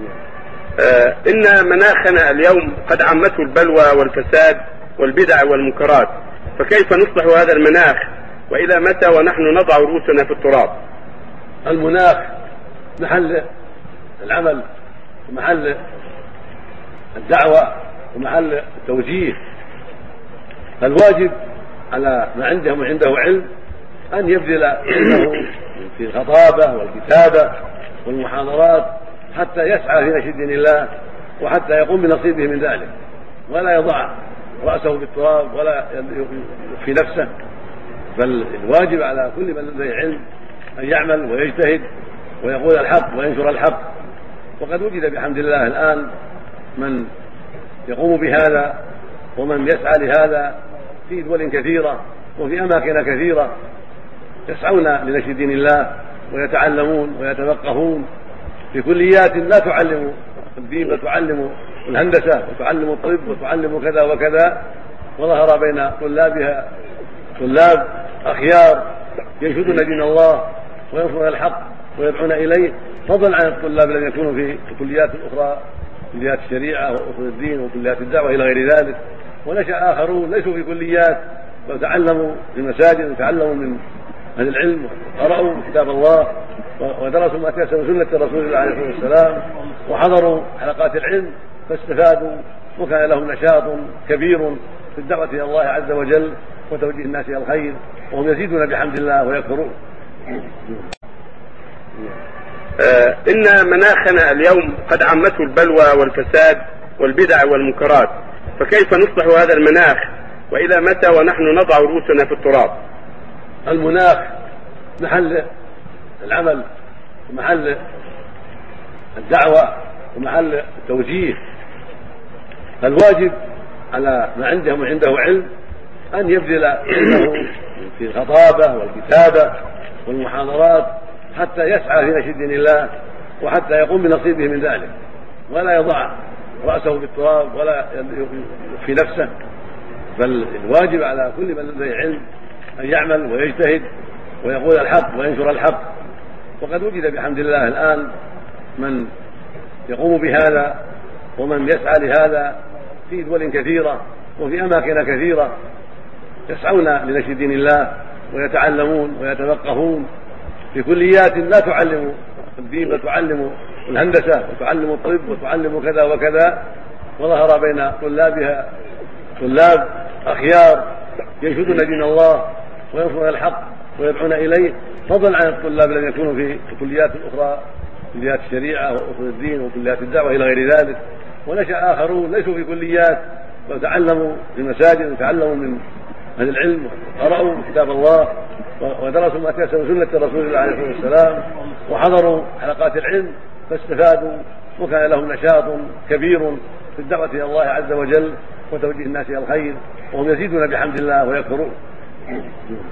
إن مناخنا اليوم قد عمته البلوى والفساد والبدع والمنكرات، فكيف نصلح هذا المناخ؟ وإلى متى ونحن نضع رؤوسنا في التراب؟ المناخ محل العمل ومحل الدعوة ومحل التوجيه، فالواجب على من عنده علم أن يبذل علمه في الخطابة والكتابة والمحاضرات حتى يسعى في نشر دين الله وحتى يقوم بنصيبه من ذلك، ولا يضع رأسه في التراب ولا يخفي نفسه، بل الواجب على كل من لديه علم أن يعمل ويجتهد ويقول الحق وينشر الحق. وقد وجد بحمد الله الآن من يقوم بهذا ومن يسعى لهذا في دول كثيرة وفي أماكن كثيرة، يسعون لنشر دين الله ويتعلمون ويتفقهون في كليات لا تعلم الدين بل تعلم الهندسة وتعلم الطب وتعلم كذا وكذا، وظهر بين طلابها طلاب أخيار ينشدون دين الله وينصرون الحق ويدعون إليه، فضلا عن الطلاب الذين يكونوا في الكليات الأخرى، كليات الشريعة وأصول الدين وكليات الدعوة إلى غير ذلك. ونشأ آخرون ليسوا في كليات بل تعلموا في المساجد وتعلموا من أهل العلم وقرأوا كتاب الله ودرسوا ما تيسر من سنة رسول الله عليه الصلاة والسلام وحضروا حلقات العلم فاستفادوا، وكان لهم نشاط كبير في الدعوة إلى الله عز وجل وتوجيه الناس إلى الخير، وهم يزيدون بحمد الله ويكفرون. إن مناخنا اليوم قد عمته البلوى والفساد والبدع والمنكرات، فكيف نصلح هذا المناخ؟ وإلى متى ونحن نضع رؤوسنا في التراب؟ المناخ محل العمل ومحل الدعوة ومحل التوجيه، فالواجب على من عنده علم أن يبذل علمه في الخطابة والكتابة والمحاضرات حتى يسعى في نشر دين الله وحتى يقوم بنصيبه من ذلك، ولا يضع رأسه في التراب ولا يخفي نفسه، بل الواجب على كل من لديه علم أن يعمل ويجتهد ويقول الحق وينشر الحق. وقد وجد بحمد الله الآن من يقوم بهذا ومن يسعى لهذا في دول كثيرة وفي أماكن كثيرة، يسعون لنشر دين الله ويتعلمون ويتفقهون في كليات لا تعلم الدين بل تعلم الهندسة وتعلم الطب وتعلم كذا وكذا، وظهر بين طلابها طلاب أخيار ينشدون دين الله وينصرون الحق ويدعون إليه، فضلا عن الطلاب الذين يكونوا في الكليات الأخرى، كليات الشريعة وأصول الدين وكليات الدعوة إلى غير ذلك. ونشأ آخرون ليسوا في كليات بل تعلموا في المساجد وتعلموا من أهل العلم وقرأوا كتاب الله ودرسوا ما تيسر من سنة رسول الله عليه الصلاة والسلام وحضروا حلقات العلم فاستفادوا، وكان لهم نشاط كبير في الدعوة إلى الله عز وجل وتوجيه الناس إلى الخير، وهم يزيدون بحمد الله ويكفرون.